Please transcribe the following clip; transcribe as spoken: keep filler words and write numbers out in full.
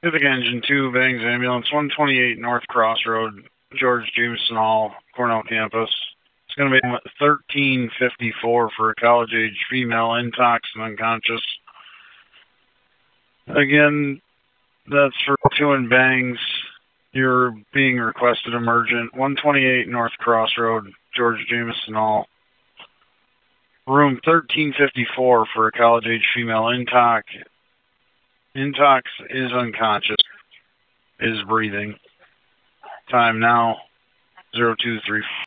Pacific Engine two, Bangs Ambulance, one twenty-eight North Crossroad, George Jameson Hall, Cornell Campus. It's going to be thirteen fifty-four for a college-age female, intox and unconscious. Again, that's for two and Bangs. You're being requested emergent, one twenty-eight North Crossroad, George Jameson Hall. Room thirteen fifty-four for a college-age female, intox. Intox is unconscious, is breathing. Time now, zero two three.